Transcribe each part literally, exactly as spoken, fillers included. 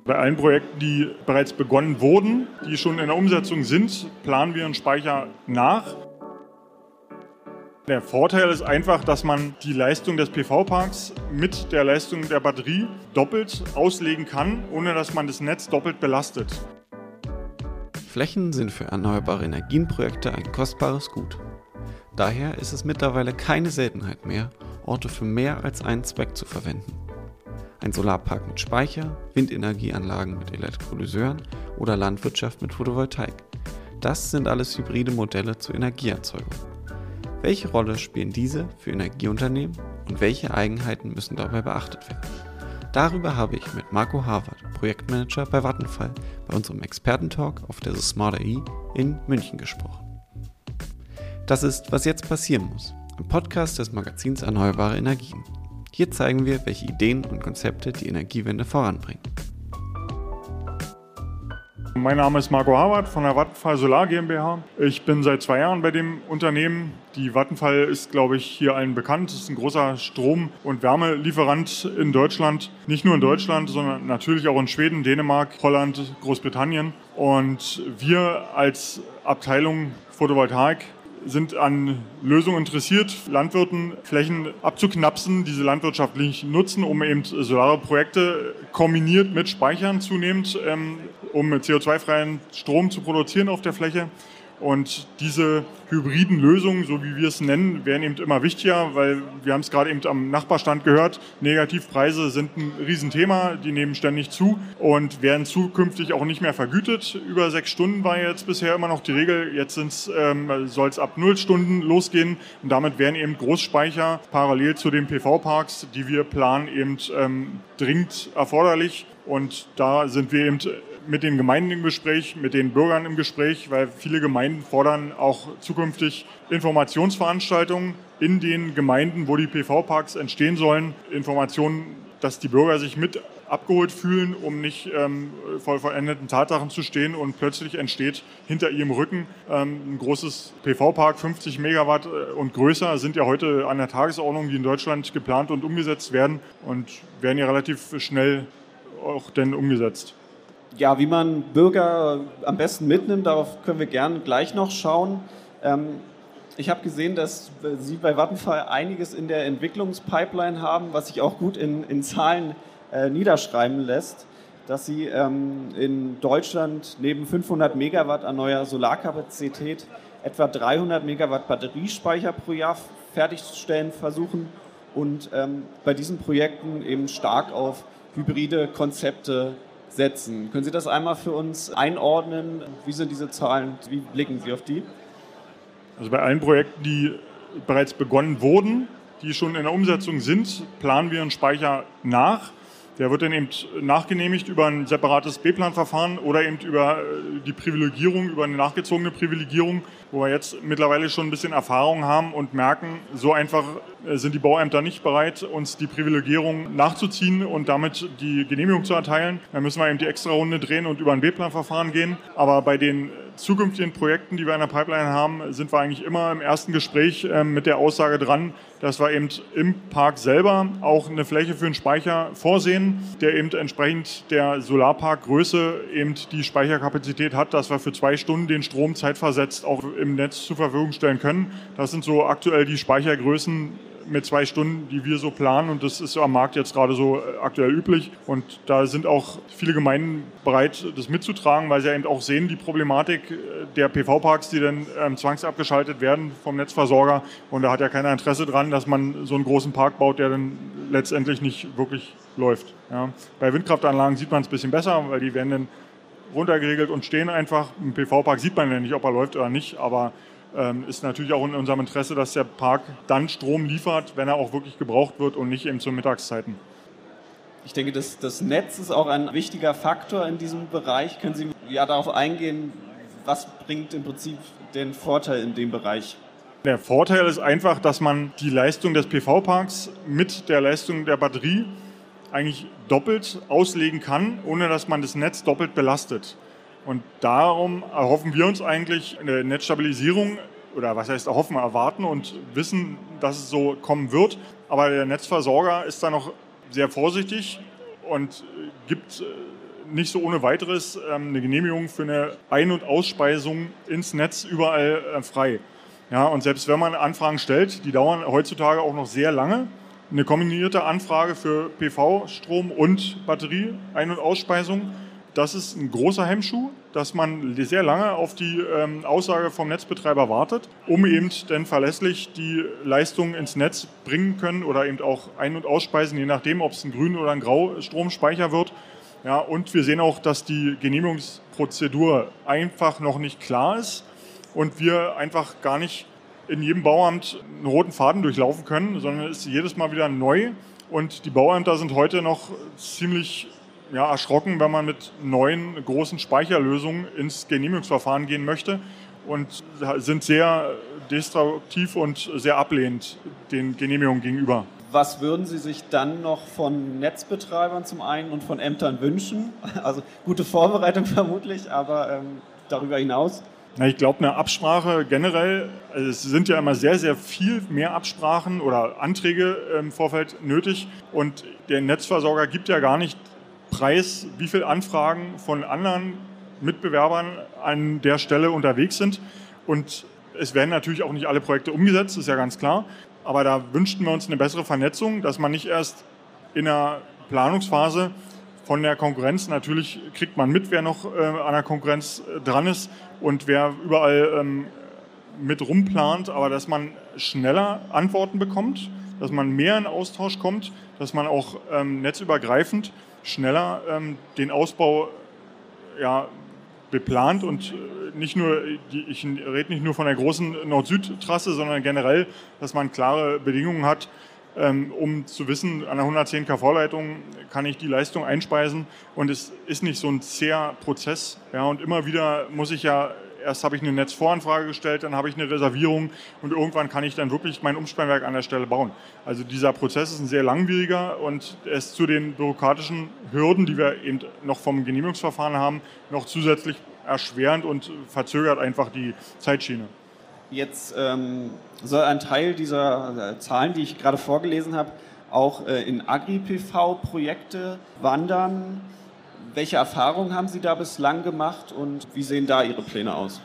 Bei allen Projekten, die bereits begonnen wurden, die schon in der Umsetzung sind, planen wir einen Speicher nach. Der Vorteil ist einfach, dass man die Leistung des P V-Parks mit der Leistung der Batterie doppelt auslegen kann, ohne dass man das Netz doppelt belastet. Flächen sind für erneuerbare Energienprojekte ein kostbares Gut. Daher ist es mittlerweile keine Seltenheit mehr, Orte für mehr als einen Zweck zu verwenden. Ein Solarpark mit Speicher, Windenergieanlagen mit Elektrolyseuren oder Landwirtschaft mit Photovoltaik. Das sind alles hybride Modelle zur Energieerzeugung. Welche Rolle spielen diese für Energieunternehmen und welche Eigenheiten müssen dabei beachtet werden? Darüber habe ich mit Marco Harvard, Projektmanager bei Vattenfall, bei unserem Expertentalk auf der Smart A I in München gesprochen. Das ist, was jetzt passieren muss, im Podcast des Magazins Erneuerbare Energien. Hier zeigen wir, welche Ideen und Konzepte die Energiewende voranbringen. Mein Name ist Marco Harvard von der Vattenfall Solar GmbH. Ich bin seit zwei Jahren bei dem Unternehmen. Die Vattenfall ist, glaube ich, hier allen bekannt. Es ist ein großer Strom- und Wärmelieferant in Deutschland. Nicht nur in Deutschland, sondern natürlich auch in Schweden, Dänemark, Holland, Großbritannien. Und wir als Abteilung Photovoltaik sind an Lösungen interessiert, Landwirten Flächen abzuknapsen, diese landwirtschaftlich nutzen, um eben solare Projekte kombiniert mit Speichern zunehmend, ähm, um C O zwei freien Strom zu produzieren auf der Fläche. Und diese hybriden Lösungen, so wie wir es nennen, werden eben immer wichtiger, weil wir haben es gerade eben am Nachbarstand gehört, Negativpreise sind ein Riesenthema, die nehmen ständig zu und werden zukünftig auch nicht mehr vergütet. Über sechs Stunden war jetzt bisher immer noch die Regel, jetzt ähm, soll es ab null Stunden losgehen und damit werden eben Großspeicher parallel zu den P V-Parks, die wir planen, eben ähm, dringend erforderlich. Und da sind wir eben mit den Gemeinden im Gespräch, mit den Bürgern im Gespräch, weil viele Gemeinden fordern auch zukünftig Informationsveranstaltungen in den Gemeinden, wo die P V-Parks entstehen sollen. Informationen, dass die Bürger sich mit abgeholt fühlen, um nicht ähm, vor vollendeten Tatsachen zu stehen und plötzlich entsteht hinter ihrem Rücken ähm, ein großes P V-Park, fünfzig Megawatt und größer, sind ja heute an der Tagesordnung, die in Deutschland geplant und umgesetzt werden und werden ja relativ schnell auch denn umgesetzt. Ja, wie man Bürger am besten mitnimmt, darauf können wir gerne gleich noch schauen. Ähm, ich habe gesehen, dass Sie bei Vattenfall einiges in der Entwicklungspipeline haben, was sich auch gut in, in Zahlen äh, niederschreiben lässt, dass Sie ähm, in Deutschland neben fünfhundert Megawatt an neuer Solarkapazität etwa dreihundert Megawatt Batteriespeicher pro Jahr fertigzustellen versuchen und ähm, bei diesen Projekten eben stark auf hybride Konzepte setzen. Können Sie das einmal für uns einordnen? Wie sind diese Zahlen? Wie blicken Sie auf die? Also bei allen Projekten, die bereits begonnen wurden, die schon in der Umsetzung sind, planen wir einen Speicher nach. Der wird dann eben nachgenehmigt über ein separates B-Plan-Verfahren oder eben über die Privilegierung, über eine nachgezogene Privilegierung, wo wir jetzt mittlerweile schon ein bisschen Erfahrung haben und merken, so einfach sind die Bauämter nicht bereit, uns die Privilegierung nachzuziehen und damit die Genehmigung zu erteilen. Dann müssen wir eben die extra Runde drehen und über ein B-Plan-Verfahren gehen. Aber bei den zukünftigen Projekten, die wir in der Pipeline haben, sind wir eigentlich immer im ersten Gespräch äh, mit der Aussage dran, dass wir eben im Park selber auch eine Fläche für einen Speicher vorsehen, der eben entsprechend der Solarparkgröße eben die Speicherkapazität hat, dass wir für zwei Stunden den Strom zeitversetzt auch im Netz zur Verfügung stellen können. Das sind so aktuell die Speichergrößen mit zwei Stunden, die wir so planen, und das ist am Markt jetzt gerade so aktuell üblich, und da sind auch viele Gemeinden bereit, das mitzutragen, weil sie eben auch sehen, die Problematik der P V-Parks, die dann ähm, zwangsabgeschaltet werden vom Netzversorger, und da hat ja keiner Interesse dran, dass man so einen großen Park baut, der dann letztendlich nicht wirklich läuft. Ja. Bei Windkraftanlagen sieht man es ein bisschen besser, weil die werden dann runtergeregelt und stehen einfach. Im P V-Park sieht man ja nicht, ob er läuft oder nicht, aber ist natürlich auch in unserem Interesse, dass der Park dann Strom liefert, wenn er auch wirklich gebraucht wird und nicht eben zu Mittagszeiten. Ich denke, das, das Netz ist auch ein wichtiger Faktor in diesem Bereich. Können Sie ja darauf eingehen, was bringt im Prinzip den Vorteil in dem Bereich? Der Vorteil ist einfach, dass man die Leistung des P V-Parks mit der Leistung der Batterie eigentlich doppelt auslegen kann, ohne dass man das Netz doppelt belastet. Und darum erhoffen wir uns eigentlich eine Netzstabilisierung, oder was heißt erhoffen, erwarten und wissen, dass es so kommen wird. Aber der Netzversorger ist da noch sehr vorsichtig und gibt nicht so ohne weiteres ähm, eine Genehmigung für eine Ein- und Ausspeisung ins Netz überall äh, frei. Ja, und selbst wenn man Anfragen stellt, die dauern heutzutage auch noch sehr lange. Eine kombinierte Anfrage für P V-Strom und Batterie, Ein- und Ausspeisung, das ist ein großer Hemmschuh, dass man sehr lange auf die ähm, Aussage vom Netzbetreiber wartet, um eben dann verlässlich die Leistung ins Netz bringen können oder eben auch ein- und ausspeisen, je nachdem, ob es ein Grün- oder ein Graustromspeicher wird. Ja, und wir sehen auch, dass die Genehmigungsprozedur einfach noch nicht klar ist und wir einfach gar nicht in jedem Bauamt einen roten Faden durchlaufen können, sondern es ist jedes Mal wieder neu. Und die Bauämter sind heute noch ziemlich ja, erschrocken, wenn man mit neuen großen Speicherlösungen ins Genehmigungsverfahren gehen möchte und sind sehr destruktiv und sehr ablehnend den Genehmigungen gegenüber. Was würden Sie sich dann noch von Netzbetreibern zum einen und von Ämtern wünschen? Also gute Vorbereitung vermutlich, aber ähm, darüber hinaus? Na, ich glaube, eine Absprache generell, also es sind ja immer sehr, sehr viel mehr Absprachen oder Anträge im Vorfeld nötig und der Netzversorger gibt ja gar nicht preis, wie viele Anfragen von anderen Mitbewerbern an der Stelle unterwegs sind. Und es werden natürlich auch nicht alle Projekte umgesetzt, ist ja ganz klar. Aber da wünschten wir uns eine bessere Vernetzung, dass man nicht erst in der Planungsphase von der Konkurrenz, natürlich kriegt man mit, wer noch äh, an der Konkurrenz äh, dran ist und wer überall ähm, mit rumplant, aber dass man schneller Antworten bekommt, dass man mehr in Austausch kommt, dass man auch ähm, netzübergreifend schneller ähm, den Ausbau ja, beplant und nicht nur, die, ich rede nicht nur von der großen Nord-Süd-Trasse, sondern generell, dass man klare Bedingungen hat, ähm, um zu wissen, an der hundertzehn Kilovolt Leitung kann ich die Leistung einspeisen und es ist nicht so ein zäher Prozess. Ja, und immer wieder muss ich ja, erst habe ich eine Netzvoranfrage gestellt, dann habe ich eine Reservierung und irgendwann kann ich dann wirklich mein Umspannwerk an der Stelle bauen. Also dieser Prozess ist ein sehr langwieriger und er ist zu den bürokratischen Hürden, die wir eben noch vom Genehmigungsverfahren haben, noch zusätzlich erschwerend und verzögert einfach die Zeitschiene. Jetzt ähm, soll ein Teil dieser äh, Zahlen, die ich gerade vorgelesen habe, auch äh, in Agri-P V-Projekte wandern. Welche Erfahrungen haben Sie da bislang gemacht und wie sehen da Ihre Pläne aus?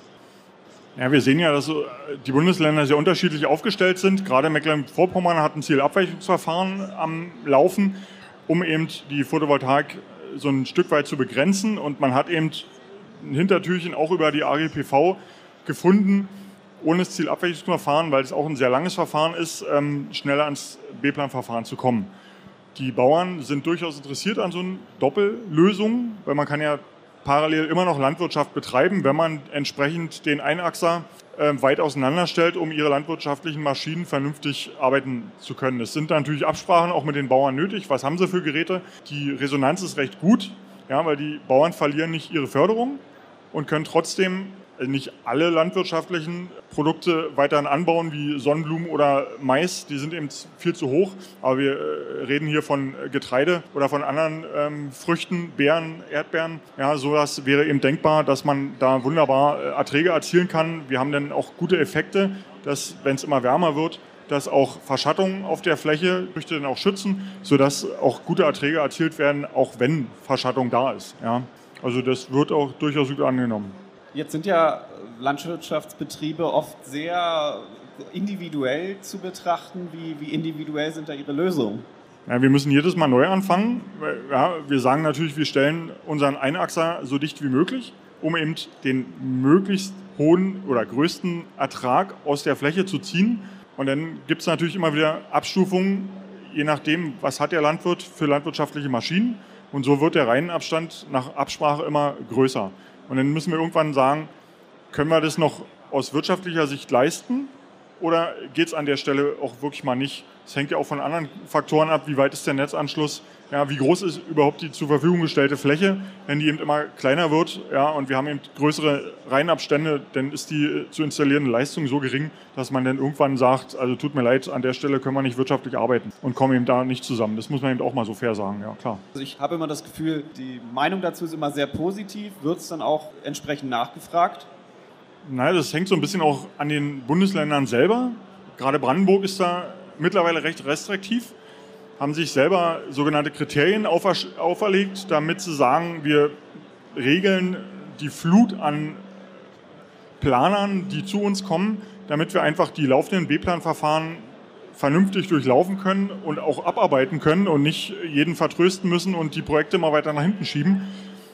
Ja, wir sehen ja, dass die Bundesländer sehr unterschiedlich aufgestellt sind. Gerade Mecklenburg-Vorpommern hat ein Zielabweichungsverfahren am Laufen, um eben die Photovoltaik so ein Stück weit zu begrenzen. Und man hat eben ein Hintertürchen auch über die Agri-P V gefunden, ohne das Zielabweichungsverfahren, weil es auch ein sehr langes Verfahren ist, ähm, schneller ans B-Plan-Verfahren zu kommen. Die Bauern sind durchaus interessiert an so einer Doppellösung, weil man kann ja parallel immer noch Landwirtschaft betreiben, wenn man entsprechend den Einachser äh, weit auseinanderstellt, um ihre landwirtschaftlichen Maschinen vernünftig arbeiten zu können. Es sind natürlich Absprachen auch mit den Bauern nötig. Was haben sie für Geräte? Die Resonanz ist recht gut, ja, weil die Bauern verlieren nicht ihre Förderung und können trotzdem nicht alle landwirtschaftlichen Produkte weiterhin anbauen, wie Sonnenblumen oder Mais. Die sind eben viel zu hoch. Aber wir reden hier von Getreide oder von anderen ähm, Früchten, Beeren, Erdbeeren. Ja, sowas wäre eben denkbar, dass man da wunderbar Erträge erzielen kann. Wir haben dann auch gute Effekte, dass, wenn es immer wärmer wird, dass auch Verschattungen auf der Fläche Früchte dann auch schützen, sodass auch gute Erträge erzielt werden, auch wenn Verschattung da ist. Ja. Also das wird auch durchaus gut angenommen. Jetzt sind ja Landwirtschaftsbetriebe oft sehr individuell zu betrachten. Wie, wie individuell sind da Ihre Lösungen? Ja, wir müssen jedes Mal neu anfangen. Ja, wir sagen natürlich, wir stellen unseren Einachser so dicht wie möglich, um eben den möglichst hohen oder größten Ertrag aus der Fläche zu ziehen. Und dann gibt es natürlich immer wieder Abstufungen, je nachdem, was hat der Landwirt für landwirtschaftliche Maschinen. Und so wird der Reihenabstand nach Absprache immer größer. Und dann müssen wir irgendwann sagen, können wir das noch aus wirtschaftlicher Sicht leisten oder geht es an der Stelle auch wirklich mal nicht? Es hängt ja auch von anderen Faktoren ab, wie weit ist der Netzanschluss, ja, wie groß ist überhaupt die zur Verfügung gestellte Fläche. Wenn die eben immer kleiner wird, ja, und wir haben eben größere Reihenabstände, dann ist die zu installierende Leistung so gering, dass man dann irgendwann sagt, also tut mir leid, an der Stelle können wir nicht wirtschaftlich arbeiten und kommen eben da nicht zusammen. Das muss man eben auch mal so fair sagen, ja klar. Also ich habe immer das Gefühl, die Meinung dazu ist immer sehr positiv. Wird es dann auch entsprechend nachgefragt? Nein, das hängt so ein bisschen auch an den Bundesländern selber. Gerade Brandenburg ist da mittlerweile recht restriktiv. haben sich selber sogenannte Kriterien auferlegt, damit sie sagen, wir regeln die Flut an Planern, die zu uns kommen, damit wir einfach die laufenden B-Plan-Verfahren vernünftig durchlaufen können und auch abarbeiten können und nicht jeden vertrösten müssen und die Projekte mal weiter nach hinten schieben.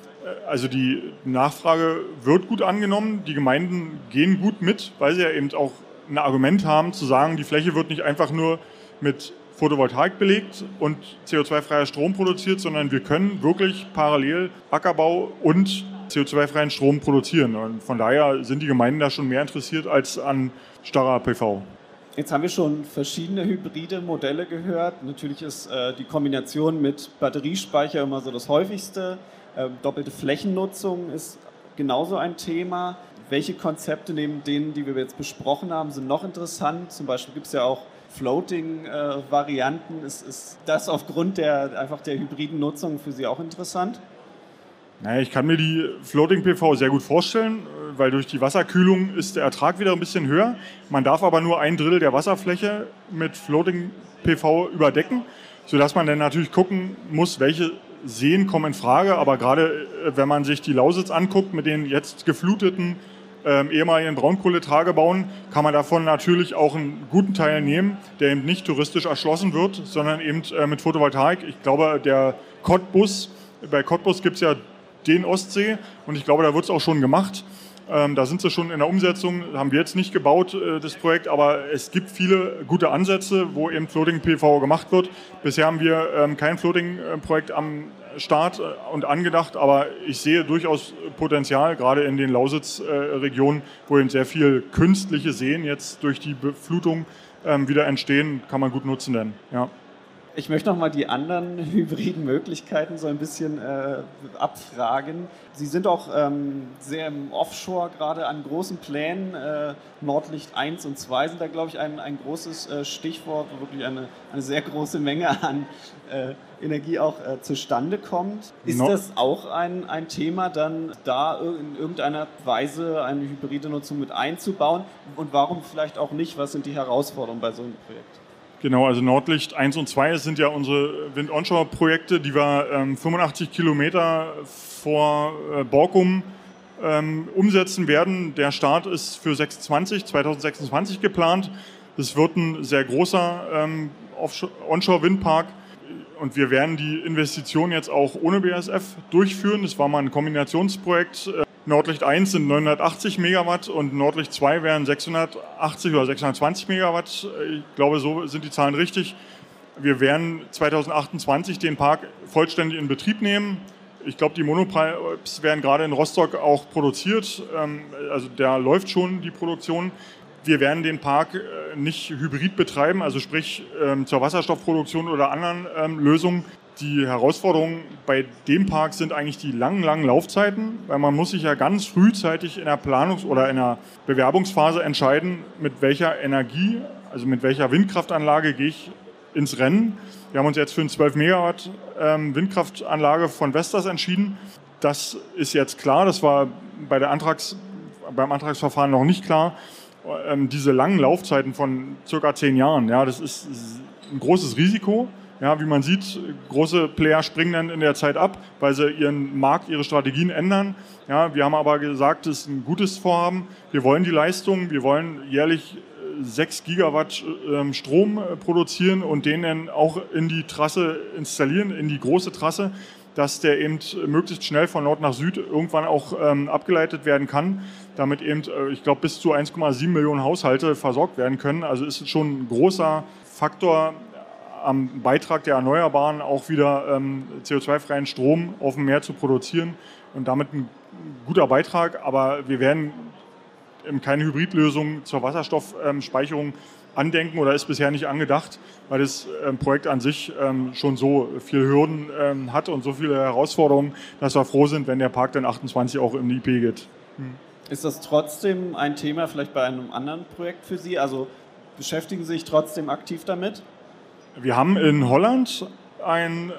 Also die Nachfrage wird gut angenommen, die Gemeinden gehen gut mit, weil sie ja eben auch ein Argument haben, zu sagen, die Fläche wird nicht einfach nur mit Photovoltaik belegt und C O zwei freier Strom produziert, sondern wir können wirklich parallel Ackerbau und C O zwei freien Strom produzieren. Und von daher sind die Gemeinden da schon mehr interessiert als an starrer P V. Jetzt haben wir schon verschiedene hybride Modelle gehört. Natürlich ist äh, die Kombination mit Batteriespeicher immer so das häufigste. Äh, doppelte Flächennutzung ist genauso ein Thema. Welche Konzepte neben denen, die wir jetzt besprochen haben, sind noch interessant? Zum Beispiel gibt es ja auch Floating-Varianten. Äh, ist, ist das aufgrund der, einfach der hybriden Nutzung für Sie auch interessant? Naja, ich kann mir die Floating-P V sehr gut vorstellen, weil durch die Wasserkühlung ist der Ertrag wieder ein bisschen höher. Man darf aber nur ein Drittel der Wasserfläche mit Floating-P V überdecken, sodass man dann natürlich gucken muss, welche Seen kommen in Frage. Aber gerade wenn man sich die Lausitz anguckt mit den jetzt gefluteten ähm, ehemaligen Braunkohletagebauen, kann man davon natürlich auch einen guten Teil nehmen, der eben nicht touristisch erschlossen wird, sondern eben äh, mit Photovoltaik. Ich glaube, der Cottbus, bei Cottbus gibt es ja den Ostsee und ich glaube, da wird es auch schon gemacht. Ähm, da sind sie schon in der Umsetzung, haben wir jetzt nicht gebaut, äh, das Projekt, aber es gibt viele gute Ansätze, wo eben Floating-P V gemacht wird. Bisher haben wir ähm, kein Floating-Projekt am Start äh, und angedacht, aber ich sehe durchaus Potenzial, gerade in den Lausitz-Regionen, äh, wo eben sehr viel künstliche Seen jetzt durch die Beflutung ähm, wieder entstehen, kann man gut nutzen denn, ja. Ich möchte noch mal die anderen hybriden Möglichkeiten so ein bisschen äh, abfragen. Sie sind auch ähm, sehr im Offshore gerade an großen Plänen. Äh, Nordlicht eins und zwei sind da, glaube ich, ein, ein großes äh, Stichwort, wo wirklich eine, eine sehr große Menge an äh, Energie auch äh, zustande kommt. Ist no. das auch ein, ein Thema, dann da in irgendeiner Weise eine hybride Nutzung mit einzubauen? Und warum vielleicht auch nicht? Was sind die Herausforderungen bei so einem Projekt? Genau, also Nordlicht eins und zwei sind ja unsere Wind-Onshore-Projekte, die wir ähm, fünfundachtzig Kilometer vor äh, Borkum ähm, umsetzen werden. Der Start ist für zwanzig sechsundzwanzig geplant. Das wird ein sehr großer ähm, Onshore-Windpark und wir werden die Investition jetzt auch ohne B A S F durchführen. Das war mal ein Kombinationsprojekt. Nordlicht eins sind neunhundertachtzig Megawatt und Nordlicht zwei wären sechshundertachtzig oder sechshundertzwanzig Megawatt. Ich glaube, so sind die Zahlen richtig. Wir werden zwanzig achtundzwanzig den Park vollständig in Betrieb nehmen. Ich glaube, die Monopipes werden gerade in Rostock auch produziert. Also da läuft schon die Produktion. Wir werden den Park nicht hybrid betreiben, also sprich zur Wasserstoffproduktion oder anderen Lösungen. Die Herausforderungen bei dem Park sind eigentlich die langen, langen Laufzeiten, weil man muss sich ja ganz frühzeitig in der Planungs- oder in der Bewerbungsphase entscheiden, mit welcher Energie, also mit welcher Windkraftanlage gehe ich ins Rennen. Wir haben uns jetzt für eine zwölf Megawatt ähm, Windkraftanlage von Vestas entschieden. Das ist jetzt klar, das war bei der Antrags, beim Antragsverfahren noch nicht klar. Ähm, diese langen Laufzeiten von circa zehn Jahren, ja, das ist ein großes Risiko. Ja, wie man sieht, große Player springen dann in der Zeit ab, weil sie ihren Markt, ihre Strategien ändern. Ja, wir haben aber gesagt, das ist ein gutes Vorhaben. Wir wollen die Leistung, wir wollen jährlich sechs Gigawatt Strom produzieren und den dann auch in die Trasse installieren, in die große Trasse, dass der eben möglichst schnell von Nord nach Süd irgendwann auch ähm, abgeleitet werden kann, damit eben, äh, ich glaube, bis zu eins Komma sieben Millionen Haushalte versorgt werden können. Also ist es schon ein großer Faktor am Beitrag der Erneuerbaren auch wieder ähm, C O zwei freien Strom auf dem Meer zu produzieren und damit ein guter Beitrag, aber wir werden ähm, keine Hybridlösung zur Wasserstoffspeicherung ähm, andenken oder ist bisher nicht angedacht, weil das ähm, Projekt an sich ähm, schon so viele Hürden ähm, hat und so viele Herausforderungen, dass wir froh sind, wenn der Park dann achtundzwanzig auch in die I P geht. Hm. Ist das trotzdem ein Thema vielleicht bei einem anderen Projekt für Sie? Also beschäftigen Sie sich trotzdem aktiv damit? Wir haben in Holland einen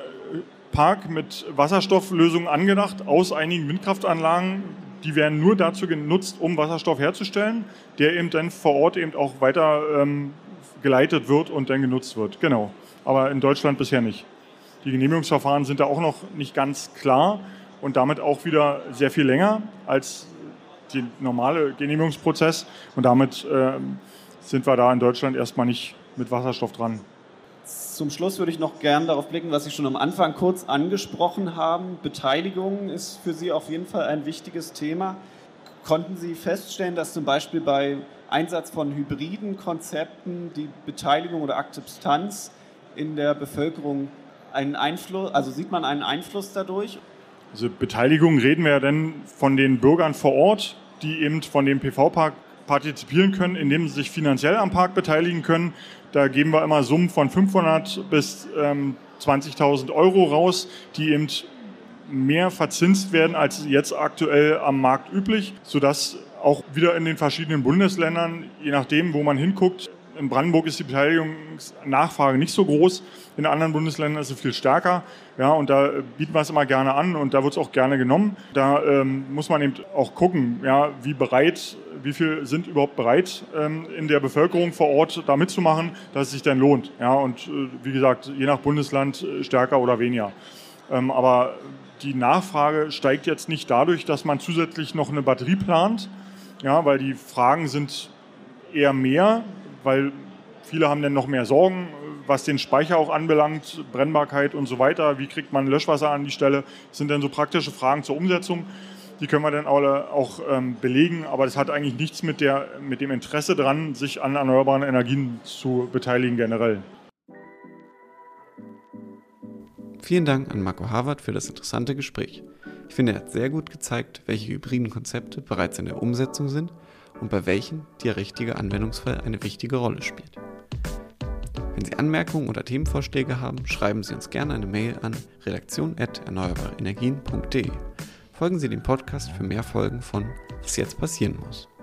Park mit Wasserstofflösungen angedacht aus einigen Windkraftanlagen. Die werden nur dazu genutzt, um Wasserstoff herzustellen, der eben dann vor Ort eben auch weiter ähm, geleitet wird und dann genutzt wird. Genau. aber in Deutschland bisher nicht. Die Genehmigungsverfahren sind da auch noch nicht ganz klar und damit auch wieder sehr viel länger als der normale Genehmigungsprozess. Und damit äh, sind wir da in Deutschland erstmal nicht mit Wasserstoff dran. Zum Schluss würde ich noch gerne darauf blicken, was Sie schon am Anfang kurz angesprochen haben. Beteiligung ist für Sie auf jeden Fall ein wichtiges Thema. Konnten Sie feststellen, dass zum Beispiel bei Einsatz von hybriden Konzepten die Beteiligung oder Akzeptanz in der Bevölkerung einen Einfluss, also sieht man einen Einfluss dadurch? Also Beteiligung reden wir ja dann von den Bürgern vor Ort, die eben von dem P V-Park partizipieren können, indem sie sich finanziell am Park beteiligen können. Da geben wir immer Summen von fünfhundert bis ähm, zwanzigtausend Euro raus, die eben mehr verzinst werden als jetzt aktuell am Markt üblich, sodass auch wieder in den verschiedenen Bundesländern, je nachdem, wo man hinguckt, in Brandenburg ist die Beteiligungsnachfrage nicht so groß, in anderen Bundesländern ist sie viel stärker. Ja, und da bieten wir es immer gerne an und da wird es auch gerne genommen. Da ähm, muss man eben auch gucken, ja, wie bereit, wie viel sind überhaupt bereit, ähm, in der Bevölkerung vor Ort da mitzumachen, dass es sich dann lohnt. Ja, und äh, wie gesagt, je nach Bundesland äh, stärker oder weniger. Ähm, aber die Nachfrage steigt jetzt nicht dadurch, dass man zusätzlich noch eine Batterie plant, ja, weil die Fragen sind eher mehr, weil viele haben dann noch mehr Sorgen, was den Speicher auch anbelangt, Brennbarkeit und so weiter. Wie kriegt man Löschwasser an die Stelle? Das sind dann so praktische Fragen zur Umsetzung. Die können wir dann alle auch ähm, belegen, aber das hat eigentlich nichts mit, der, mit dem Interesse dran, sich an erneuerbaren Energien zu beteiligen generell. Vielen Dank an Marco Haverth für das interessante Gespräch. Ich finde, er hat sehr gut gezeigt, welche hybriden Konzepte bereits in der Umsetzung sind und bei welchen der richtige Anwendungsfall eine wichtige Rolle spielt. Wenn Sie Anmerkungen oder Themenvorschläge haben, schreiben Sie uns gerne eine Mail an redaktion at erneuerbare energien punkt de. Folgen Sie dem Podcast für mehr Folgen von Was jetzt passieren muss.